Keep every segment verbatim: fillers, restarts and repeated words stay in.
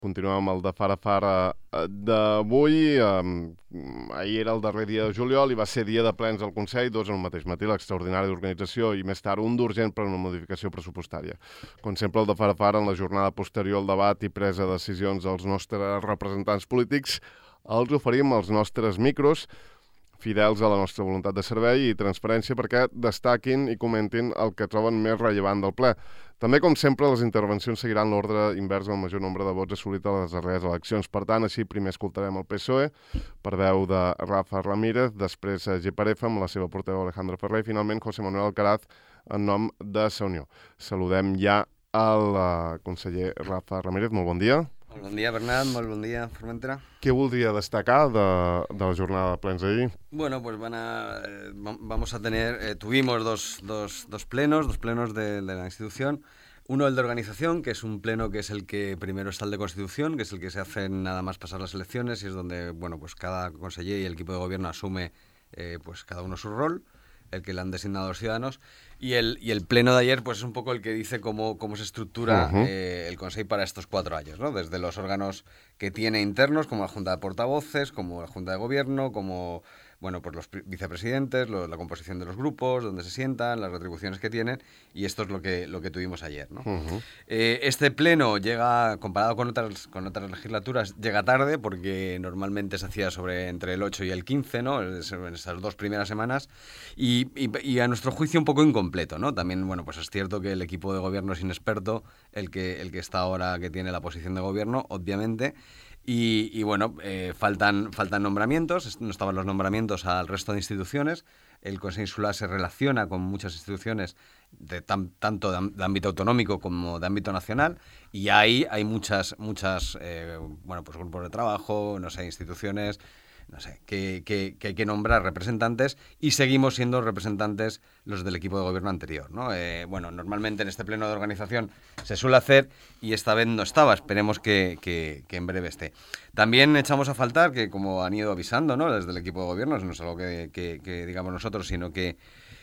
Continuem amb el de fara fara d'avui. Ahir era el darrer dia de juliol i va ser dia de plens al Consell, dos al mateix matí, l'extraordinari d'organització i més tard un d'urgent per una modificació pressupostària. Com sempre, el de fara fara en la jornada posterior al debat i presa de decisions dels nostres representants polítics, els oferim els nostres micros, fidels a la nostra voluntat de servei i transparència perquè destaquin i comentin el que troben més rellevant del ple. També, com sempre, les intervencions seguiran l'ordre invers al major nombre de vots assolit a les darreres eleccions. Per tant, així primer escoltarem el P S O E, per veu de Rafa Ramírez, després G P R F amb la seva portaveu Alejandra Ferrer i finalment José Manuel Alcaraz en nom de Sa Unió. Saludem ja al conseller Rafa Ramírez. Molt bon dia. Molt bon dia, Bernat. Molt bon dia, Formentera. Què voldria destacar de, de la jornada de plens ahir? Bueno, pues van a, eh, vamos a tener, eh, tuvimos dos, dos, dos plenos, dos plenos de, de la institución. Uno el de organización, que es un pleno que es el que primero está el de constitución, que es el que se hace nada más pasar las elecciones y es donde, bueno, pues cada conseller y el equipo de gobierno asume, eh, pues cada uno su rol, el que le han designado los ciudadanos, y el, y el pleno de ayer pues es un poco el que dice cómo, cómo se estructura uh-huh. eh, el Consejo para estos cuatro años, ¿no? Desde los órganos que tiene internos, como la Junta de Portavoces, como la Junta de Gobierno, como bueno, pues los vicepresidentes, lo, la composición de los grupos, donde se sientan, las retribuciones que tienen, y esto es lo que, lo que tuvimos ayer, ¿no? Uh-huh. Eh, este pleno llega, comparado con otras, con otras legislaturas, llega tarde, porque normalmente se hacía sobre entre el ocho y el quince, ¿no? En esas dos primeras semanas, y, y, y a nuestro juicio un poco incompleto, ¿no? También, bueno, pues es cierto que el equipo de gobierno es inexperto, el que, el que está ahora, que tiene la posición de gobierno, obviamente. Y, y bueno, eh, faltan, faltan nombramientos, no estaban los nombramientos al resto de instituciones. El Consejo Insular se relaciona con muchas instituciones, de tan, tanto de, de ámbito autonómico como de ámbito nacional, y ahí hay muchas, muchas eh, bueno, pues grupos de trabajo, no sé, instituciones, no sé, que, que, que hay que nombrar representantes y seguimos siendo representantes los del equipo de gobierno anterior, ¿no? Eh, bueno, normalmente en este pleno de organización se suele hacer y esta vez no estaba, esperemos que, que, que en breve esté. También echamos a faltar que, como han ido avisando, ¿no?, desde el equipo de gobierno, no es algo que, que, que digamos nosotros, sino que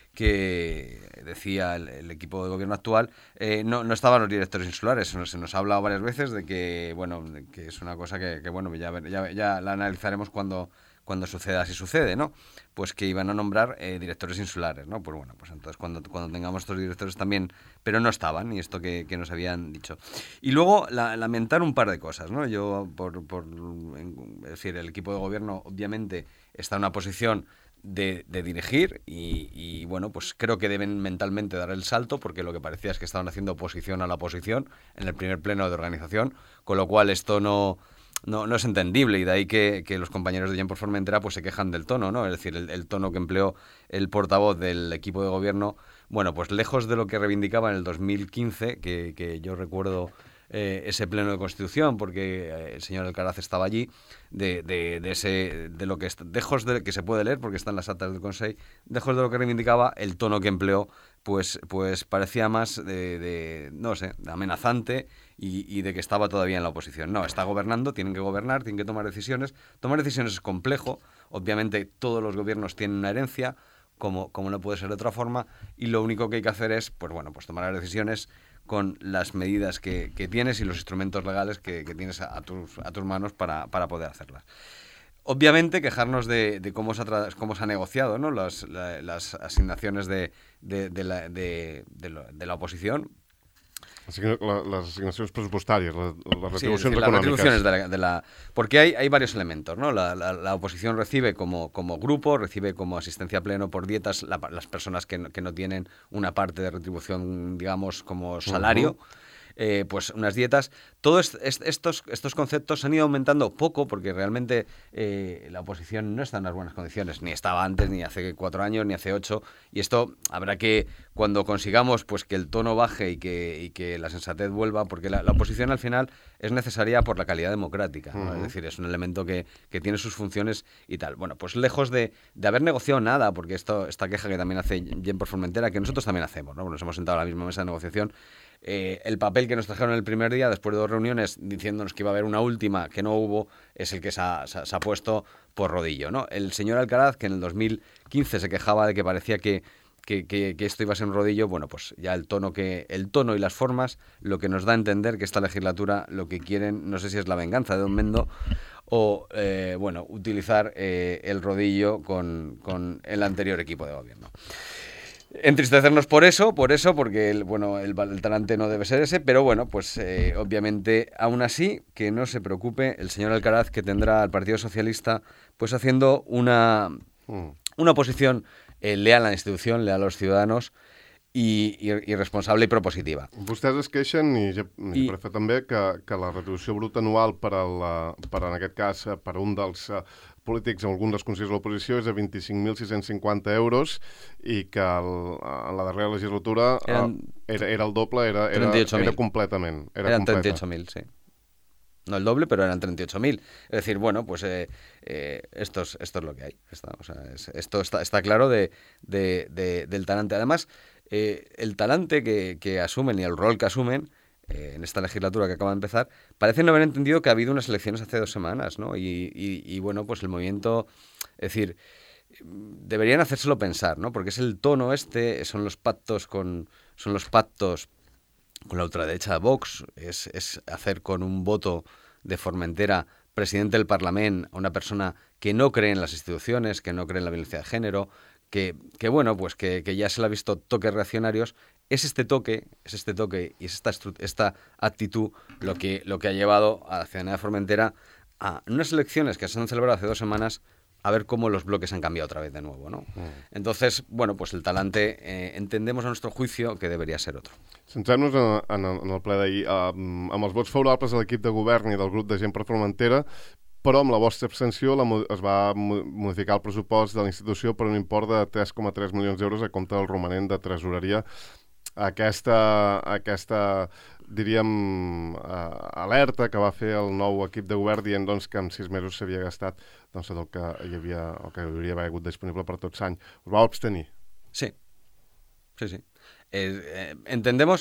que decía el, el equipo de gobierno actual, eh, no, no estaban los directores insulares. Se nos ha hablado varias veces de que, bueno, de que es una cosa que, que bueno, ya, ya, ya la analizaremos cuando, cuando suceda, si sucede, ¿no? Pues que iban a nombrar eh, directores insulares, ¿no? Pues bueno, pues entonces cuando, cuando tengamos estos directores también, pero no estaban, y esto que, que nos habían dicho. Y luego la, lamentar un par de cosas, ¿no? Yo, por, por en, es decir, el equipo de gobierno obviamente está en una posición De, de dirigir y, y bueno, pues creo que deben mentalmente dar el salto, porque lo que parecía es que estaban haciendo oposición a la oposición en el primer pleno de organización, con lo cual esto no, no, no es entendible, y de ahí que, que los compañeros de Gent por Formentera pues se quejan del tono, ¿no? Es decir, el, el tono que empleó el portavoz del equipo de gobierno, bueno, pues lejos de lo que reivindicaba en el dos mil quince, que, que yo recuerdo Eh, ese pleno de Constitución, porque eh, el señor Alcaraz estaba allí, de, de, de ese de lo que está, lejos de que se puede leer porque están las actas del Consejo, lejos de lo que reivindicaba, el tono que empleó pues pues parecía más de, de no sé, de amenazante y, y de que estaba todavía en la oposición. No, está gobernando, tienen que gobernar, tienen que tomar decisiones. Tomar decisiones es complejo, obviamente todos los gobiernos tienen una herencia, como, como no puede ser de otra forma, y lo único que hay que hacer es, pues bueno, pues tomar las decisiones con las medidas que, que tienes y los instrumentos legales que, que tienes a, a, tus, a tus manos para, para poder hacerlas. Obviamente, quejarnos de, de cómo, se ha tra- cómo se ha negociado, ¿no?, las, la, las asignaciones de, de, de, la, de, de, lo, de la oposición. La, las asignaciones presupuestarias, las, las retribuciones sí, económicas. Las retribuciones de la, de la, porque hay, hay varios elementos, ¿no? La, la, la oposición recibe como, como grupo, recibe como asistencia pleno por dietas la, las personas que no, que no tienen una parte de retribución, digamos, como salario. Uh-huh. Eh, pues unas dietas. Todos est- estos, estos conceptos han ido aumentando poco, porque realmente eh, la oposición no está en unas buenas condiciones, ni estaba antes, ni hace cuatro años, ni hace ocho, y esto habrá que, cuando consigamos pues que el tono baje y que, y que la sensatez vuelva, porque la, la oposición al final es necesaria por la calidad democrática, ¿no? Uh-huh. Es decir, es un elemento que, que tiene sus funciones y tal. Bueno, pues lejos de, de haber negociado nada, porque esto, esta queja que también hace Gent por Formentera, que nosotros también hacemos, ¿no? Nos hemos sentado a la misma mesa de negociación. Eh, el papel que nos trajeron el primer día, después de dos reuniones, diciéndonos que iba a haber una última, que no hubo, es el que se ha, se, se ha puesto por rodillo, ¿no? El señor Alcaraz, que en el dos mil quince se quejaba de que parecía que, que, que, que esto iba a ser un rodillo, bueno, pues ya el tono, que, el tono y las formas, lo que nos da a entender que esta legislatura lo que quieren, no sé si es la venganza de Don Mendo o, eh, bueno, utilizar eh, el rodillo con, con el anterior equipo de gobierno. Entristecernos por eso, por eso, porque el, bueno, el, el talante no debe ser ese, pero bueno, pues eh, obviamente, aún así, que no se preocupe el señor Alcaraz, que tendrá al Partido Socialista pues haciendo una, una oposición eh, leal a la institución, leal a los ciudadanos, i, i, i responsable i propositiva. Vostès es queixen, i ja, I... per fer també, que, que la retribució bruta anual per, al, per en aquest cas, per un dels uh, polítics, en algun dels consellers de l'oposició, és de vint-i-cinc mil sis-cents cinquanta euros i que el, en la darrera legislatura Eren... uh, era, era el doble, era, era, era completament. Era Eren treinta y ocho mil, sí. No el doble, pero eran treinta y ocho mil. Es decir, bueno, pues eh, eh, esto, es, esto es lo que hay. Está, o sea, es, esto está, está claro de, de, de, del talante. Además, Eh, el talante que, que asumen y el rol que asumen eh, en esta legislatura que acaba de empezar, parecen no haber entendido que ha habido unas elecciones hace dos semanas, ¿no? Y, y, y bueno, pues el movimiento, es decir, deberían hacérselo pensar, ¿no? Porque es el tono este, son los pactos con, son los pactos con la ultraderecha de Vox, es, es hacer con un voto de Formentera presidente del Parlamento a una persona que no cree en las instituciones, que no cree en la violencia de género, Que, que bueno, pues que, que ya se le ha visto toques reaccionarios. Es este toque, es este toque y es esta, esta actitud lo que, lo que ha llevado a la ciudadanía de Formentera a unas elecciones que se han celebrado hace dos semanas a ver cómo los bloques han cambiado otra vez de nuevo, ¿no? Mm. Entonces, bueno, pues el talante eh, entendemos a nuestro juicio que debería ser otro. Centrem-nos en, en, en el ple d'ahir. Uh, amb els vots favorables de l'equip de govern i del grup de Gent per Formentera, però amb la vostra abstenció la, es va modificar el pressupost de la institució per un import de tres coma tres milions d'euros a compte del romanent de tresoreria. Aquesta, aquesta diríem, uh, alerta que va fer el nou equip de govern dient doncs, que en sis mesos s'havia gastat doncs, tot el que hi havia, el que hauria d'haver hagut disponible per tot l'any. Us vau abstenir? Sí, sí, sí. Eh, eh, entendemos...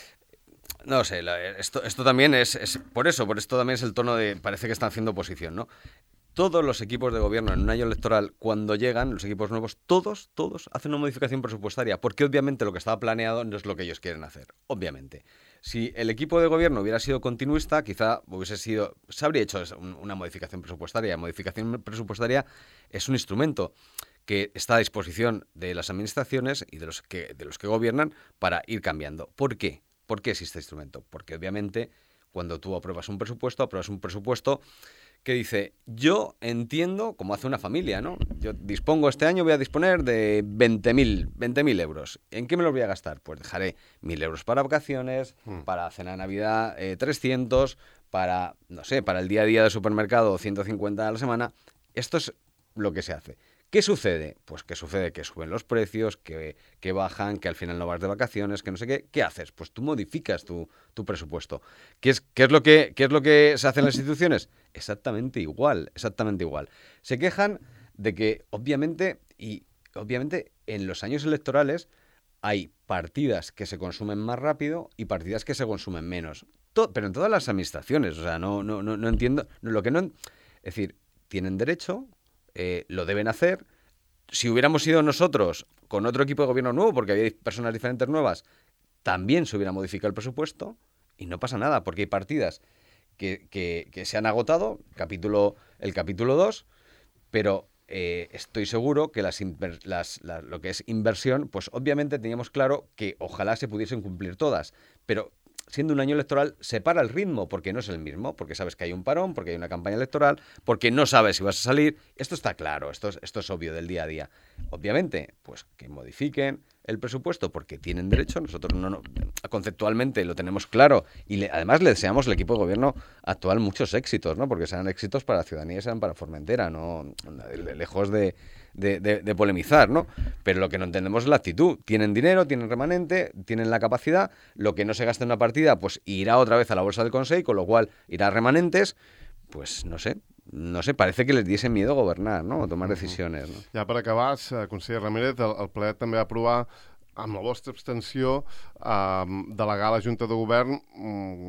No sé, la, esto, esto también es, es por eso, por esto también es el tono de, parece que están haciendo oposición, ¿no? Todos los equipos de gobierno en un año electoral, cuando llegan, los equipos nuevos, todos, todos hacen una modificación presupuestaria, porque obviamente lo que estaba planeado no es lo que ellos quieren hacer, obviamente. Si el equipo de gobierno hubiera sido continuista, quizá hubiese sido, se habría hecho una modificación presupuestaria. Modificación presupuestaria es un instrumento que está a disposición de las administraciones y de los que, de los que gobiernan para ir cambiando. ¿Por qué? ¿Por qué existe este instrumento? Porque obviamente cuando tú apruebas un presupuesto, apruebas un presupuesto que dice, yo entiendo, como hace una familia, ¿no? Yo dispongo este año, voy a disponer de veinte mil euros. ¿En qué me los voy a gastar? Pues dejaré mil euros para vacaciones, mm. para cena de Navidad eh, trescientos, para, no sé, para el día a día del supermercado ciento cincuenta a la semana. Esto es lo que se hace. ¿Qué sucede? Pues que sucede que suben los precios, que, que bajan, que al final no vas de vacaciones, que no sé qué. ¿Qué haces? Pues tú modificas tu, tu presupuesto. ¿Qué es, qué, es lo que, ¿Qué es lo que se hace en las instituciones? Exactamente igual, exactamente igual. Se quejan de que, obviamente, y obviamente en los años electorales hay partidas que se consumen más rápido y partidas que se consumen menos. Todo, pero en todas las administraciones, o sea, no, no, no, no entiendo. No, lo que no, es decir, tienen derecho... Eh, lo deben hacer. Si hubiéramos sido nosotros con otro equipo de gobierno nuevo, porque había personas diferentes nuevas, también se hubiera modificado el presupuesto y no pasa nada, porque hay partidas que, que, que se han agotado, capítulo, el capítulo dos, pero eh, estoy seguro que las, las, las, lo que es inversión, pues obviamente teníamos claro que ojalá se pudiesen cumplir todas, pero siendo un año electoral, se para el ritmo, porque no es el mismo, porque sabes que hay un parón, porque hay una campaña electoral, porque no sabes si vas a salir. Esto está claro, esto es, esto es obvio del día a día. Obviamente, pues que modifiquen el presupuesto porque tienen derecho, nosotros no, no conceptualmente lo tenemos claro y le, además le deseamos al equipo de gobierno actual muchos éxitos, ¿no? Porque sean éxitos para la ciudadanía y sean para Formentera, no lejos de, de, de, de polemizar, ¿no? Pero lo que no entendemos es la actitud. Tienen dinero, tienen remanente, tienen la capacidad, lo que no se gasta en una partida pues irá otra vez a la bolsa del Consell, con lo cual irá a remanentes, pues no sé, no sé, parece que les diese miedo governar, no? O tomar decisiones, no? Ja per acabar, conseller Ramírez, el, el ple també va aprovar amb la vostra abstenció eh, delegar a la Junta de Govern mm,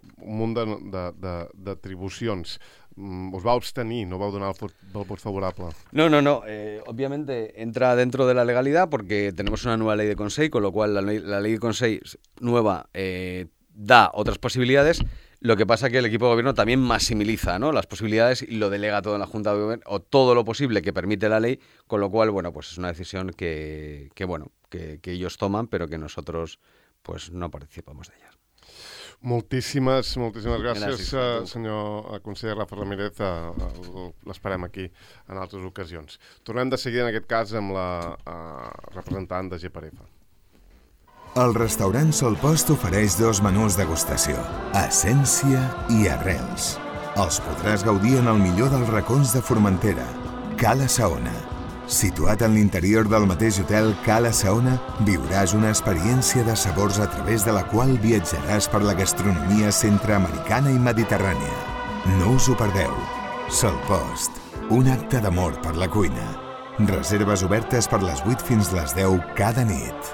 un munt d'atribucions. Us va abstenir, no vau donar el vot favorable. No, no, no. Eh, obviamente entra dentro de la legalidad porque tenemos una nueva ley de Consell, con lo cual la ley, la ley de Consell nueva eh, da otras posibilidades. Lo que pasa es que el equipo de gobierno también maximiza, ¿no?, las posibilidades y lo delega todo en la Junta de Gobierno, o todo lo posible que permite la ley, con lo cual, bueno, pues es una decisión que, que bueno, que, que ellos toman, pero que nosotros, pues, no participamos de ella. Moltíssimes, moltíssimes gràcies, Gràcies, uh, senyor conseller Rafa Ramírez. Uh, L'esperem aquí en altres ocasions. Tornem de seguida, en aquest cas, amb la uh, representant de G per F. El restaurant Sol Post ofereix dos menús degustació, Essència i Arrels. Els podràs gaudir en el millor dels racons de Formentera, Cala Saona. Situat en l'interior del mateix hotel Cala Saona, viuràs una experiència de sabors a través de la qual viatjaràs per la gastronomia centreamericana i mediterrània. No us ho perdeu. Sol Post, un acte d'amor per la cuina. Reserves obertes per les vuit fins les deu cada nit.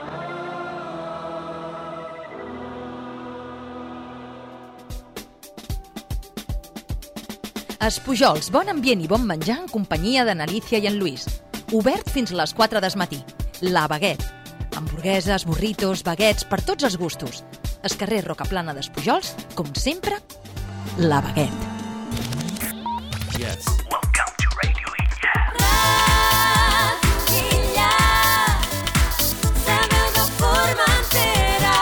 Espujols, bon ambient i bon menjar en companyia de n'Alícia i en Lluís. Obert fins a les quatre del matí. La Baguette. Hamburgueses, burritos, baguettes, per tots els gustos. Es carrer Rocaplana d'Espujols, com sempre, La Baguette. Yes. Welcome to Radio Illa. Radio Illa. La veu de Formentera.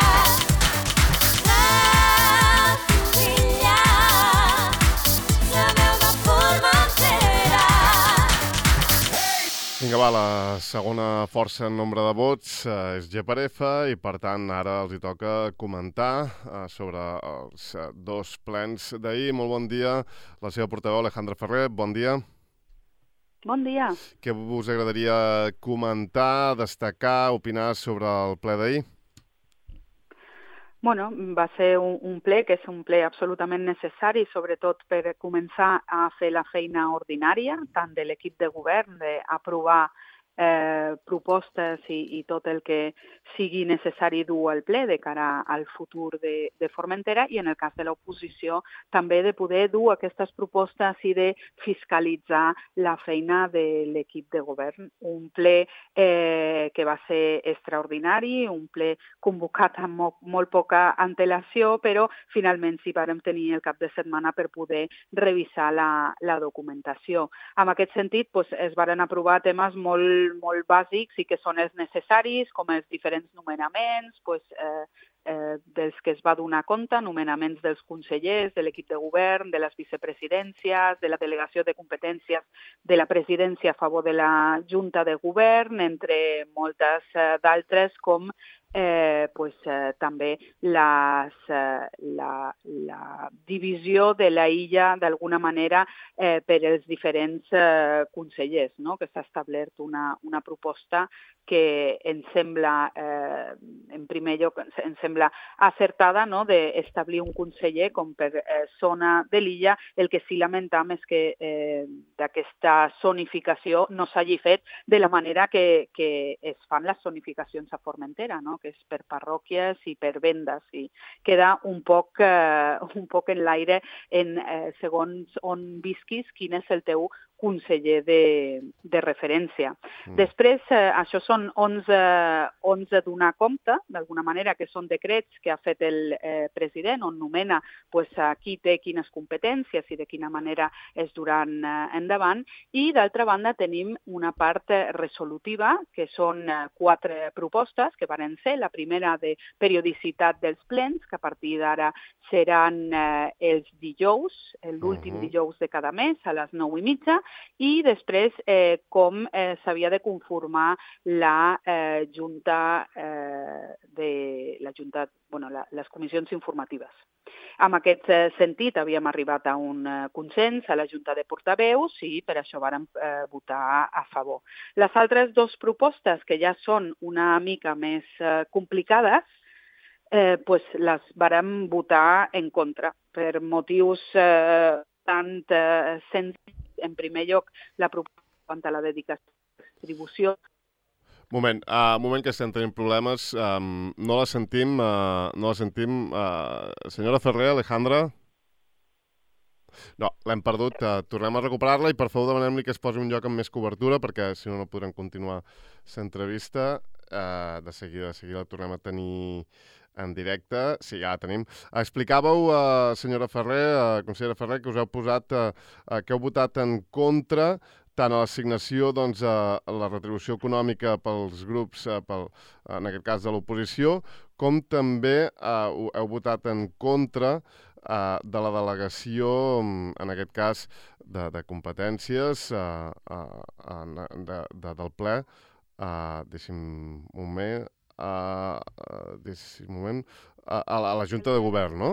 Radio Illa. La veu de Formentera. Vinga, va, la segona força en nombre de vots uh, és G per F i, per tant, ara els hi toca comentar uh, sobre els uh, dos plens d'ahir. Molt bon dia. La seva portaveu, Alejandra Ferrer, bon dia. Bon dia. Què us agradaria comentar, destacar, opinar sobre el ple d'ahir? Bueno, va ser un, un ple que és un ple absolutament necessari, sobretot per començar a fer la feina ordinària, tant de l'equip de govern, d'aprovar eh, propostes i, i tot el que sigui necessari dur al ple de cara al futur de, de Formentera, i en el cas de l'oposició també de poder dur aquestes propostes i de fiscalitzar la feina de l'equip de govern. Un ple eh, que va ser extraordinari, un ple convocat amb mo molt poca antelació, però finalment sí vàrem tenir el cap de setmana per poder revisar la, la documentació. En aquest sentit, pues, es varen aprovar temes molt, molt bàsics i que són els necessaris, com els diferents nomenaments, pues, eh, eh, dels que es va donar compte, nomenaments dels consellers, de l'equip de govern, de les vicepresidències, de la delegació de competències de la presidència a favor de la Junta de Govern, entre moltes eh, d'altres, com Eh, pues, eh, també les, eh, la, la divisió de la illa d'alguna manera eh, per els diferents eh, consellers, no? Que s'ha establert una, una proposta que ens sembla, eh, en primer lloc, ens sembla acertada, no?, d'establir un conseller com per eh, zona de l'illa. El que sí lamentam és que eh, d'aquesta zonificació no s'hagi fet de la manera que, que es fan les zonificacions a Formentera, no?, que és per parròquies i per vendes, i queda un poc, eh, un poc en l'aire en eh, segons on visquis quin és el teu conseller de, de referència. Mm. Després, eh, això són onze, onze donar compte, d'alguna manera, que són decrets que ha fet el eh, president, on nomena pues, a qui té quines competències i de quina manera es duran eh, endavant. I, d'altra banda, tenim una part resolutiva, que són eh, quatre propostes que van ser. La primera de periodicitat dels plens, que a partir d'ara seran eh, els dijous, l'últim uh-huh. dijous de cada mes, a les nou i mitja, i després eh, com eh, s'havia de conformar la eh, Junta, eh, de, la Junta, bueno, la, les comissions informatives. En aquest eh, sentit havíem arribat a un eh, consens a la Junta de Portaveus i per això vàrem eh, votar a favor. Les altres dues propostes, que ja són una mica més eh, complicades, eh, pues les vàrem votar en contra per motius eh, tant eh, senzills. En primer lloc, la proposta quant a la dedicació de distribució. Moment, uh, moment que estem tenint problemes. Um, no la sentim, uh, no la sentim. Uh, senyora Ferrer, Alejandra? No, l'hem perdut. Uh, tornem a recuperar-la i per favor demanem-li que es posi un lloc amb més cobertura perquè si no no podrem continuar l'entrevista. Uh, de seguida, de seguida la tornem a tenir en directe. Sí, ja la tenim. Explicàveu, uh, senyora Ferrer, uh, consellera Ferrer, que us heu posat, uh, uh, que heu votat en contra tant a l'assignació doncs, a la retribució econòmica pels grups, uh, pel, en aquest cas de l'oposició, com també uh, heu votat en contra uh, de la delegació, en aquest cas, de, de competències uh, uh, de, de, del ple. Uh, deixi'm un moment, uh, uh, deixi'm un moment, uh, a, la, a la Junta de Govern, no?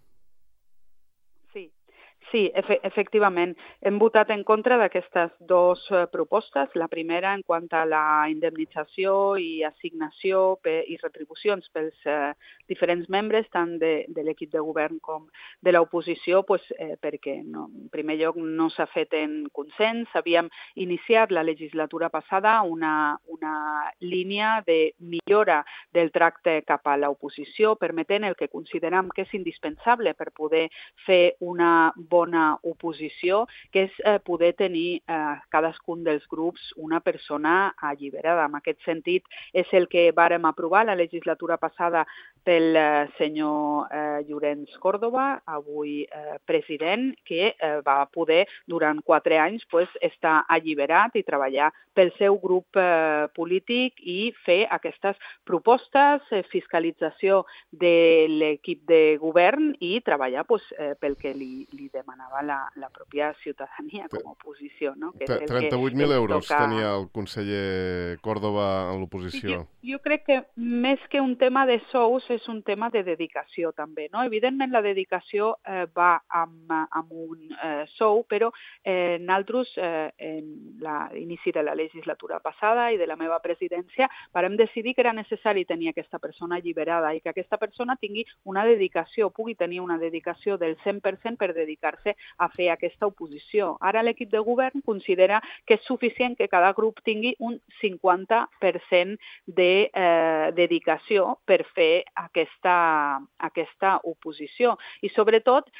Sí, sí, efe efectivament. Hem votat en contra d'aquestes dues eh, propostes. La primera en quant a la indemnització i assignació pe i retribucions pels eh, diferents membres, tant de, de l'equip de govern com de l'oposició, pues, eh, perquè no, en primer lloc no s'ha fet en consens. Havíem iniciat la legislatura passada una, una línia de millora del tracte cap a l'oposició, permetent el que considerem que és indispensable per poder fer una bona oposició, que és eh, poder tenir eh, cadascun dels grups una persona alliberada. En aquest sentit, és el que vàrem aprovar la legislatura passada pel eh, senyor eh, Llorenç Córdoba, avui eh, president, que eh, va poder durant quatre anys pues, estar alliberat i treballar pel seu grup eh, polític i fer aquestes propostes, eh, fiscalització de l'equip de govern i treballar pues, eh, pel que li, li demanava la, la pròpia ciutadania com a oposició. No? Que trenta-vuit mil euros toca... tenia el conseller Córdoba en l'oposició. Jo, jo crec que més que un tema de sous és un tema de dedicació també. No? Evidentment la dedicació eh, va amb, amb un eh, sou, però eh, nosaltres eh, en l'inici de la legislatura passada i de la meva presidència vàrem decidir que era necessari tenir aquesta persona alliberada i que aquesta persona tingui una dedicació, pugui tenir una dedicació del cent per cent per dedicar-se a fer aquesta oposició. Ara l'equip de govern considera que és suficient que cada grup tingui un cinquanta per cent de eh, dedicació per fer aquesta, aquesta oposició. I sobretot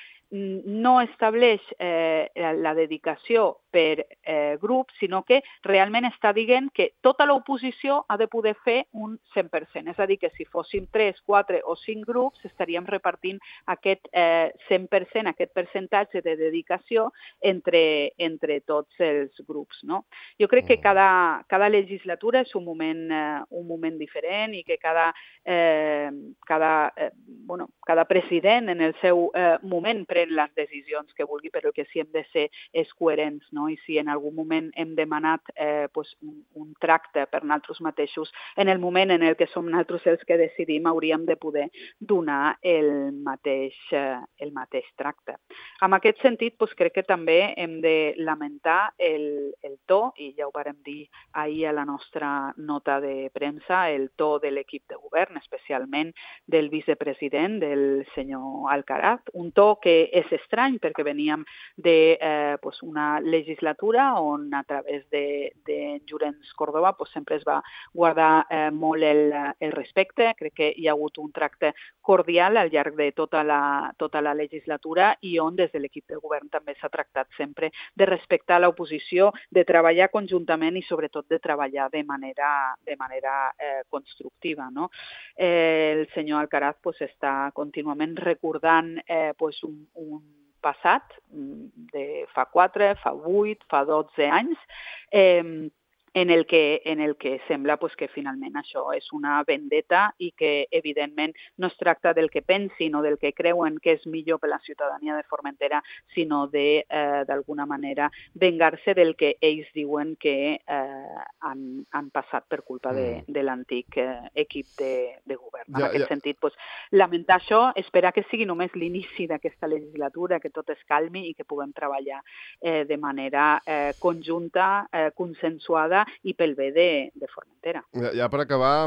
no estableix eh, la dedicació per eh, grup, sinó que realment està dient que tota l'oposició ha de poder fer un cent per cent. És a dir, que si fóssim tres, quatre o cinc grups, estaríem repartint aquest eh, cent per cent, aquest percentatge de dedicació entre, entre tots els grups. No? Jo crec que cada, cada legislatura és un moment, eh, un moment diferent i que cada, eh, cada, eh, bueno, cada president en el seu eh, moment pren les decisions que vulgui, però que sí hem de ser és coherents, no? I si en algun moment hem demanat eh, pues un, un tracte per nosaltres mateixos, en el moment en el que som nosaltres els que decidim, hauríem de poder donar el mateix, eh, el mateix tracte. En aquest sentit, pues, crec que també hem de lamentar el, el to, i ja ho vàrem dir ahir a la nostra nota de premsa, el to de l'equip de govern, especialment del vicepresident, del senyor Alcaraz, un to que és estrany perquè veníem de eh, pues una legislatura on a través de, de Llorenç Córdoba pues sempre es va guardar eh, molt el, el respecte. Crec que hi ha hagut un tracte cordial al llarg de tota la, tota la legislatura i on des de l'equip de govern també s'ha tractat sempre de respectar l'oposició, de treballar conjuntament i sobretot de treballar de manera, de manera eh, constructiva. No? Eh, el senyor Alcaraz pues, està contínuament recordant eh, pues, un, un passat de fa quatre, fa vuit, fa dotze anys, eh, en el que, en el que sembla pues, que finalment això és una vendetta i que evidentment no es tracta del que pensin o del que creuen que és millor per la ciutadania de Formentera, sinó de, eh, d'alguna manera, vengar-se del que ells diuen que eh, han, han passat per culpa de, de l'antic eh, equip de, de govern. En ja, aquest ja. sentit, pues, lamentar això, esperar que sigui només l'inici d'aquesta legislatura, que tot es calmi i que puguem treballar eh, de manera eh, conjunta, eh, consensuada i pel bé de, de Formentera. Ja, ja per acabar,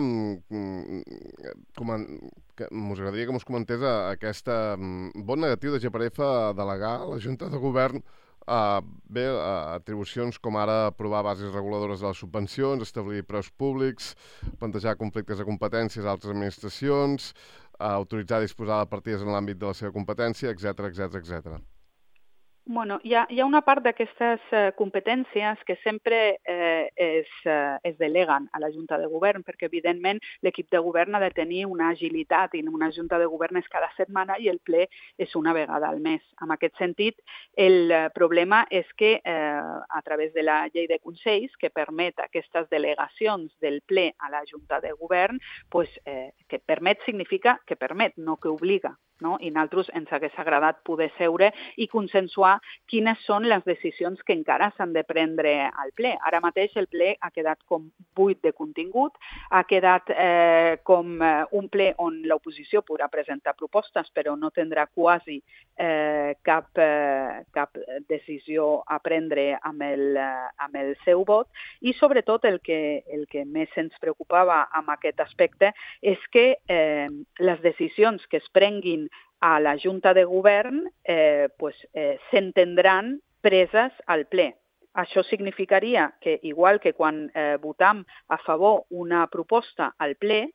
m'agradaria que mos comentés aquesta vot negatiu de G P R F a delegar a la Junta de Govern Uh, bé, uh, atribucions com ara aprovar bases reguladores de les subvencions, establir preus públics, plantejar conflictes de competències a altres administracions, uh, autoritzar a disposar de partides en l'àmbit de la seva competència, etcètera, etcètera, etcètera. Bueno, hi ha, hi ha una part d'aquestes eh, competències que sempre eh, es, eh, es deleguen a la Junta de Govern, perquè evidentment l'equip de govern ha de tenir una agilitat i una Junta de Govern és cada setmana i el ple és una vegada al mes. En aquest sentit, el eh, problema és que eh, a través de la llei de consells, que permet aquestes delegacions del ple a la Junta de Govern, pues, eh, que permet significa que permet, no que obliga. No? I nosaltres ens hagués agradat poder seure i consensuar quines són les decisions que encara s'han de prendre al ple. Ara mateix el ple ha quedat com buit de contingut, ha quedat eh, com eh, un ple on l'oposició podrà presentar propostes però no tindrà quasi eh, cap, eh, cap decisió a prendre amb el, eh, amb el seu vot i sobretot el que, el que més ens preocupava amb aquest aspecte és que eh, les decisions que es prenguin a la Junta de Govern eh, pues, eh, s'entendran preses al ple. Això significaria que, igual que quan eh, votam a favor una proposta al ple,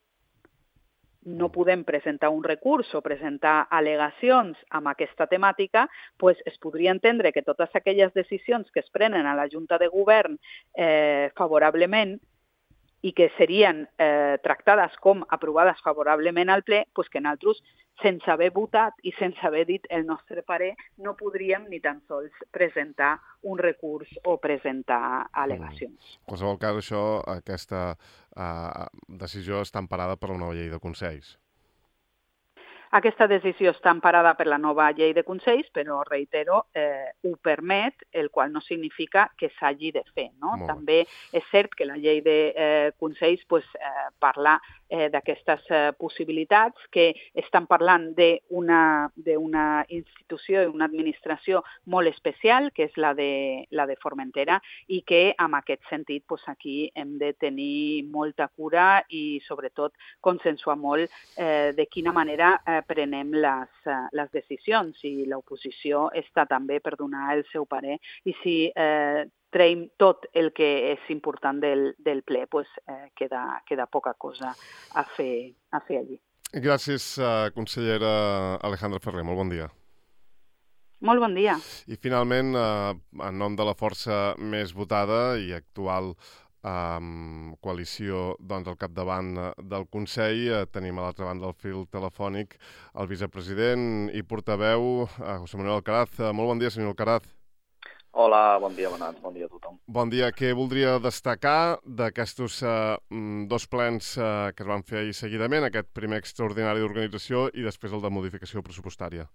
no podem presentar un recurs o presentar al·legacions amb aquesta temàtica, pues es podria entendre que totes aquelles decisions que es prenen a la Junta de Govern eh, favorablement i que serien eh, tractades com aprovades favorablement al ple, pues que nosaltres, sense haver votat i sense haver dit el nostre parer, no podríem ni tan sols presentar un recurs o presentar al·legacions. En qualsevol cas, això, aquesta uh, decisió està emparada per la nova llei de consells. Aquesta decisió està emparada per la nova llei de consells, però, reitero, eh, ho permet, el qual no significa que s'hagi de fer. No? També és cert que la llei de eh, consells pues, eh, parla eh, d'aquestes eh, possibilitats que estan parlant d'una d'una institució i una administració molt especial, que és la de, la de Formentera, i que, en aquest sentit, pues, aquí hem de tenir molta cura i, sobretot, consensuar molt eh, de quina manera eh, prenem les, uh, les decisions i l'oposició està també per donar el seu parer i si eh, traiem tot el que és important del, del ple, pues, eh, queda, queda poca cosa a fer, a fer allí. Gràcies, uh, consellera Alejandra Ferrer. Molt bon dia. Molt bon dia. I finalment, uh, en nom de la força més votada i actual Um, coalició doncs, al capdavant uh, del Consell, uh, tenim a l'altra banda del fil telefònic el vicepresident i portaveu, uh, José Manuel Alcaraz. Uh, molt bon dia, senyor Alcaraz. Hola, bon dia, Benat, bon dia a tothom. Bon dia. Què voldria destacar d'aquests uh, dos plens uh, que es van fer ahir seguidament, aquest primer extraordinari d'organització i després el de modificació pressupostària?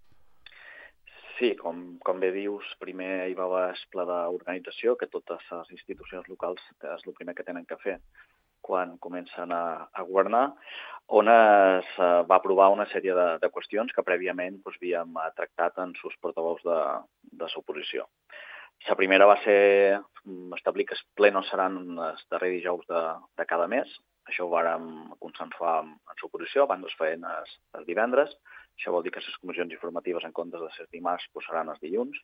Sí, com, com bé dius, primer hi va haver el pla d'organització, que totes les institucions locals és el primer que tenen que fer quan comencen a, a governar, on es uh, va aprovar una sèrie de, de qüestions que prèviament doncs, havíem tractat en sus portaveus de, de l'oposició. La primera va ser establir que els plenos seran els darrers dijous de, de cada mes. Això ho vàrem consensuar amb l'oposició, abans es feien els, els divendres. Això vol dir que les comissions informatives en comptes de ser dimarts pues, seran els dilluns.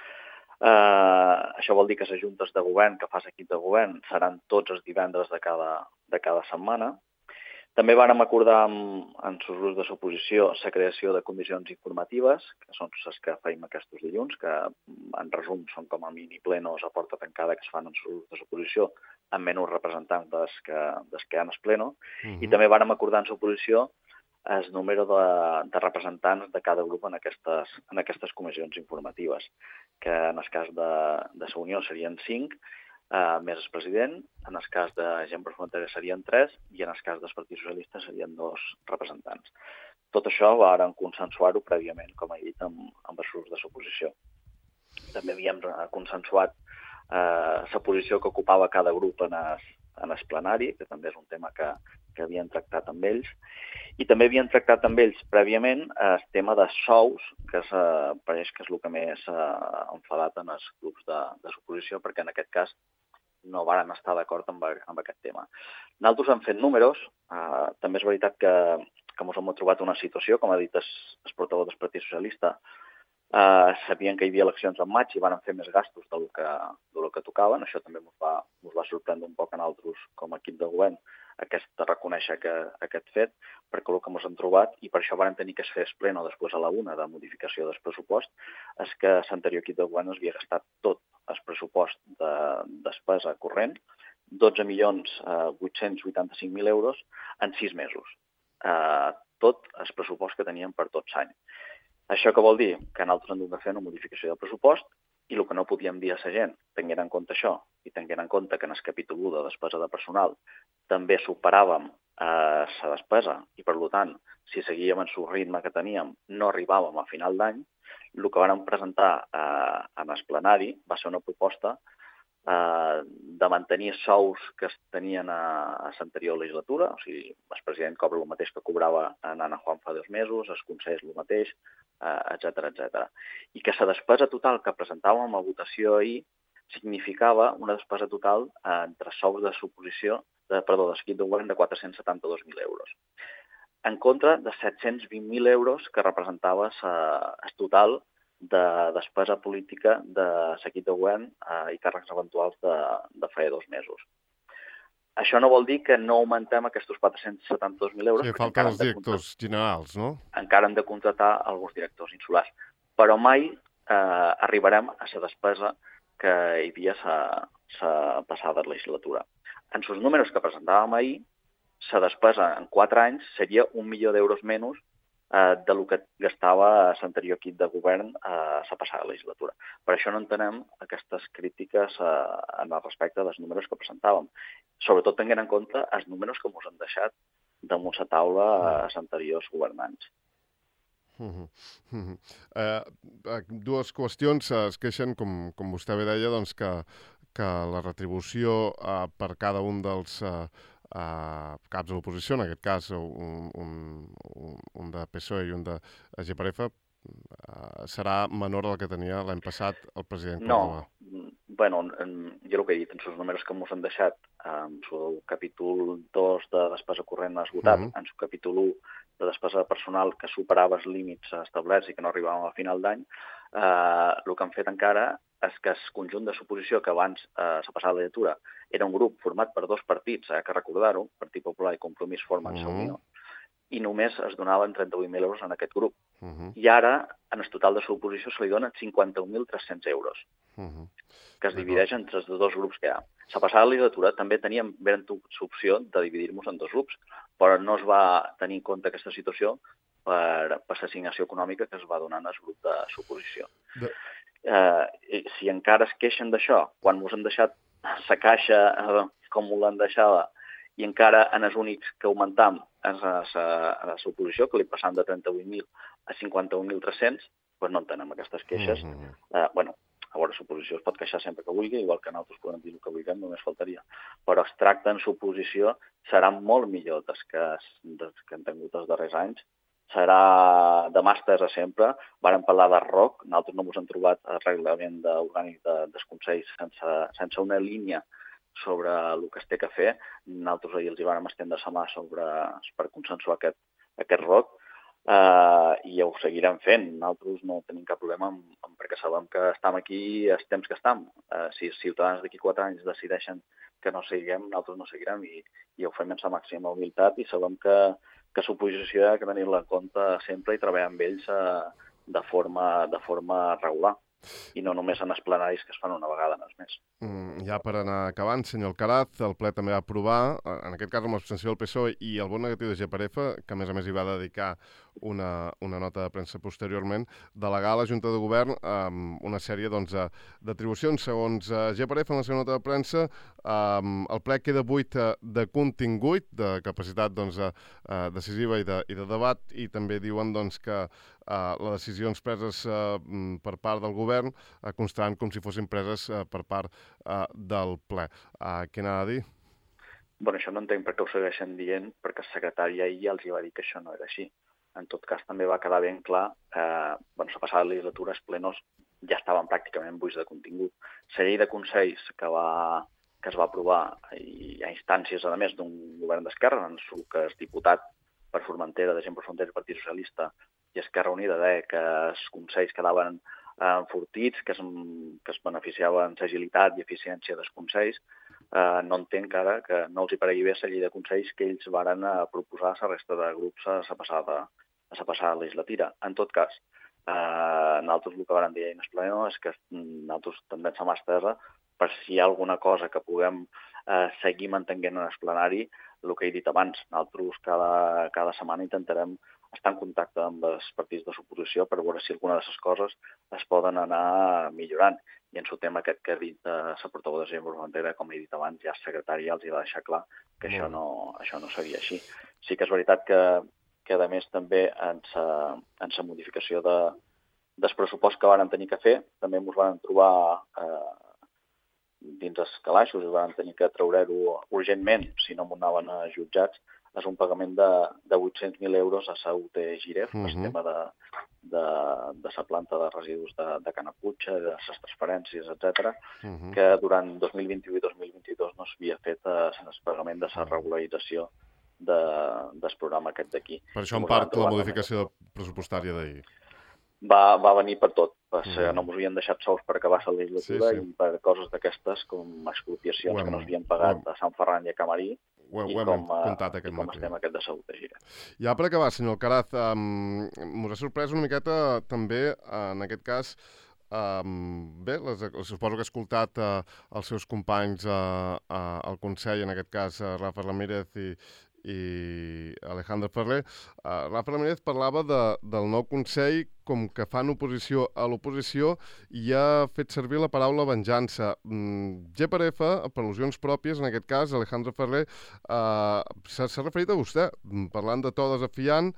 Uh, això vol dir que les juntes de govern que fa l'equip de govern seran tots els divendres de cada, de cada setmana. També vàrem acordar amb, amb els grups de l'oposició la creació de comissions informatives, que són les que feim aquests dilluns, que en resum són com a mini plenos a porta tancada que es fan amb els grups de l'oposició amb menys representants dels que, des que hi ha en el pleno. Uh-huh. I també vàrem acordar amb l'oposició el número de, de representants de cada grup en aquestes, en aquestes comissions informatives, que en el cas de, de la Unió serien cinc, eh, més el president, en el cas de Gent per Frontera serien tres i en el cas del Partit Socialista serien dos representants. Tot això vàrem consensuar-ho prèviament, com he dit, amb, amb els grups de l'oposició. També havíem consensuat eh, la posició que ocupava cada grup en el, en el plenari, que també és un tema que, que havien tractat amb ells, i també havien tractat amb ells prèviament el tema de sous, que és, eh, pareix que és el que més eh, enfadat en els grups de, de l'oposició, perquè en aquest cas no varen estar d'acord amb, amb aquest tema. Nosaltres hem fet números, eh, també és veritat que, que ens hem trobat una situació, com ha dit el, el portaveu del Partit Socialista, Uh, sabien que hi havia eleccions en maig i van fer més gastos del que, del que tocaven. Això també ens va, ens va sorprendre un poc a nosaltres com a equip de govern, aquest, reconèixer que, aquest fet, perquè el que ens hem trobat, i per això vam tenir que es fes pleno després a la una de modificació del pressupost, és que l'anterior equip de govern es havia gastat tot el pressupost de despesa corrent, dotze milions vuit-cents vuitanta-cinc mil euros en sis mesos. Uh, tot el pressupost que teníem per tot l'any. Això què vol dir? Que nosaltres hem de fer una modificació del pressupost i el que no podíem dir a la gent, tenint en compte això i tenint en compte que en el capítol u de despesa de personal també superàvem eh, la despesa i, per tant, si seguíem en el ritme que teníem, no arribàvem a final d'any, el que vam presentar eh, en el plenari va ser una proposta eh, de mantenir els sous que es tenien a, a l'anterior legislatura, o sigui, el president cobra el mateix que cobrava en Ana Juan fa dos mesos, els consells el mateix, etcètera, etcètera. I que la despesa total que presentàvem a votació ahir significava una despesa total eh, entre sous de suposició, de, perdó, d'equip de govern de quatre-cents setanta-dos mil euros. En contra de set-cents vint mil euros que representava el total de despesa política de l'equip de govern eh, i càrrecs eventuals de, de fa dos mesos. Això no vol dir que no augmentem aquests quatre-cents setanta-dos mil euros. Sí, falten els directors generals, no? Encara hem de contractar alguns directors insulars. Però mai eh, arribarem a la despesa que hi havia la passada legislatura. En els números que presentàvem ahir, la despesa en quatre anys seria un milió d'euros menys eh, de lo que gastava l'anterior equip de govern a eh, la passada legislatura. Per això no entenem aquestes crítiques eh, en el respecte dels números que presentàvem. Sobretot tenint en compte els números que ens han deixat damunt la taula els anteriors governants. Uh -huh. Uh -huh. Uh, dues qüestions. Es queixen, com, com vostè bé deia, doncs que, que la retribució uh, per cada un dels uh, uh, caps de l'oposició, en aquest cas un, un, un de P S O E i un de G per F, uh, serà menor del que tenia l'any passat el president Córdoba. No, bueno, jo el que he dit, en els números que ens han deixat, en el capítol dos de despesa corrent esgotat, uh -huh. en el capítol u de despesa personal que superava els límits establerts i que no arribàvem a final d'any, eh, el que han fet encara és que el conjunt de suposició que abans, eh, la passada legislatura, era un grup format per dos partits, eh, que recordar-ho, Partit Popular i Compromís formen la uh -huh. Unió, i només es donaven trenta-vuit mil euros en aquest grup. Uh -huh. I ara, en el total de suposició, se li donen cinquanta-un mil tres-cents euros, uh -huh. que es divideix entre els dos grups que hi ha. La passada legislatura també teníem ben l'opció de dividir-nos en dos grups, però no es va tenir en compte aquesta situació per, per l'assignació econòmica que es va donar al grup de suposició. De... Eh, si encara es queixen d'això, quan ens han deixat la caixa eh, com l'han deixada, i encara en els únics que augmentam és a la suposició, que li passam de trenta-vuit mil a cinquanta-un mil tres-cents, doncs no entenem aquestes queixes. Uh -huh. eh, bueno, a veure, suposició es pot queixar sempre que vulgui, igual que nosaltres podem dir el que vulguem, només faltaria. Però es tracta en suposició, serà molt millor des que, des que hem tingut els darrers anys. Serà de mà estesa sempre. Vàrem parlar de R O C, nosaltres no ens hem trobat el reglament orgànic de, dels consells sense, sense una línia sobre el que es té que fer. Nosaltres ahir els hi vam estendre la mà sobre, per consensuar aquest, aquest R O C. Uh, i ho seguirem fent. Nosaltres no tenim cap problema amb, amb, perquè sabem que estem aquí els temps que estem. Uh, si els ciutadans d'aquí quatre anys decideixen que no seguirem, nosaltres no seguirem i, i ho fem amb la màxima humilitat i sabem que, que l'oposició ha de tenir-la en compte sempre i treballar amb ells uh, de, forma, de forma regular i no només en els plenaris que es fan una vegada, no és més. Mm, ja per anar acabant, senyor Alcaraz, el ple també va aprovar, en aquest cas amb l'abstenció del P S O E i el vot negatiu de G per F, que a més a més hi va dedicar una, una nota de premsa posteriorment, delegar a la Junta de Govern um, una sèrie doncs, d'atribucions. Segons uh, G per F, en la seva nota de premsa, um, el ple queda buit de contingut, de capacitat doncs, uh, decisiva i de, i de debat, i també diuen doncs, que Uh, les decisions preses uh, per part del govern uh, constaran com si fossin preses uh, per part uh, del ple. Uh, què n'ha de dir? Bueno, això no entenc per què ho segueixen dient, perquè el secretari ahir ja els va dir que això no era així. En tot cas, també va quedar ben clar que eh, bueno, la passada legislatura els plenos ja estaven pràcticament buits de contingut. La llei de consells que, va, que es va aprovar i a instàncies, a més, d'un govern d'esquerra, en el que el diputat per Formentera, de Gent per Frontera i Partit Socialista i Esquerra Unida deia que els consells quedaven enfortits, que es, que es beneficiaven l'agilitat i eficiència dels consells, eh, no entenc ara que no els hi paregui bé la llei de consells que ells varen a proposar a la resta de grups a la passada, a la passada legislatura. En tot cas, eh, nosaltres el que vam dir en el pleno és que nosaltres també ens hem estesa per si hi ha alguna cosa que puguem eh, seguir mantenint en el plenari, el que he dit abans. Nosaltres cada, cada setmana intentarem estar en contacte amb els partits de l'oposició per veure si alguna de les coses es poden anar millorant. I en el tema aquest que ha dit eh, la portaveu de Gent Formentera, com he dit abans, ja el secretari ja els hi va deixar clar que això no, això no seria així. Sí que és veritat que, que a més, també en la modificació de, del pressupost que van tenir que fer, també ens van trobar eh, dins els calaixos, es van tenir que treure-ho urgentment, si no m'ho anaven a jutjats, és un pagament de, de vuit-cents mil euros a la U T Giref, uh -huh. el tema de, de, de la planta de residus de, de Canaputxa, de les transferències, etcètera, uh -huh. que durant dos mil vint-i-u i dos mil vint-i-dos no s'havia fet eh, el pagament de la regularització de, del programa aquest d'aquí. Per això en part la modificació pressupostària d'ahir. Va, va venir per tot. Va ser, uh -huh. No ens havien deixat sols per acabar la legislatura, sí, sí. I per coses d'aquestes com expropiacions hem, que no s'havien pagat hem, a Sant Ferran i a Camarí, ho, i ho com, comptat aquest i com matí. estem aquest de Salut de Gira. Ja per acabar, senyor Alcaraz, um, m'ha sorprès una miqueta també, en aquest cas, um, bé, les, suposo que ha escoltat uh, els seus companys uh, uh, al Consell, en aquest cas uh, Rafa Ramírez i, i Alejandro Ferrer. Uh, Rafa Ramírez parlava de, del nou Consell com que fan oposició a l'oposició i ha fet servir la paraula venjança. Mm, G per F, per al·lusions pròpies, en aquest cas, Alejandro Ferrer, uh, s'ha referit a vostè, parlant de to desafiant,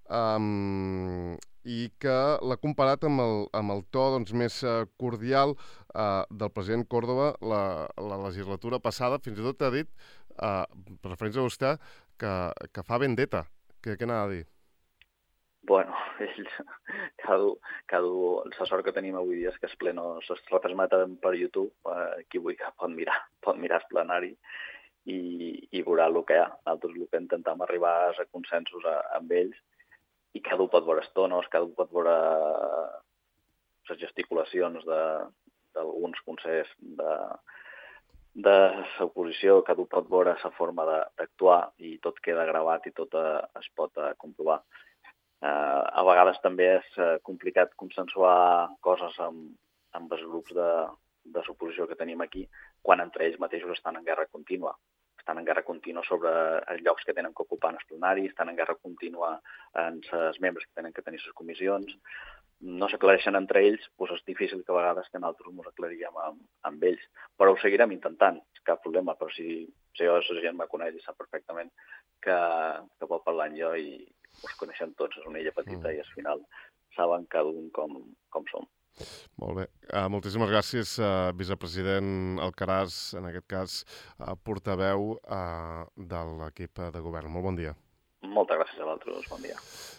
um, i que l'ha comparat amb el, amb el to doncs, més uh, cordial uh, del president Córdoba la, la legislatura passada. Fins i tot ha dit, uh, referint a vostè, que, que fa vendetta. Què, què anava a dir? Bueno, ells, cada, cada, la sort que tenim avui dia és que els plenos es retransmeten per YouTube, eh, qui vulgui pot mirar, pot mirar el plenari i, i veurà el que hi ha. Nosaltres el que intentem arribar a consensos a, amb ells i cada un pot veure els tonos, cada un pot veure les gesticulacions d'alguns consells de, de l'oposició, cada un pot veure la forma d'actuar i tot queda gravat i tot es pot comprovar. Uh, a vegades també és uh, complicat consensuar coses amb, amb els grups de, de l'oposició que tenim aquí quan entre ells mateixos estan en guerra contínua. Estan en guerra contínua sobre els llocs que tenen que ocupar en els plenaris, estan en guerra contínua en els membres que tenen que tenir les comissions. No s'aclareixen entre ells, doncs és difícil que a vegades que nosaltres ens aclaríem amb, amb ells. Però ho seguirem intentant, cap problema. Però si, si jo, la gent me coneix i sap perfectament que, que pot parlar amb jo i us coneixem tots, és una illa petita mm. i al final saben cada un com, com som. Molt bé. Uh, moltíssimes gràcies, uh, vicepresident Alcaraz, en aquest cas, uh, portaveu uh, de l'equip de govern. Molt bon dia. Moltes gràcies a vosaltres. Bon dia.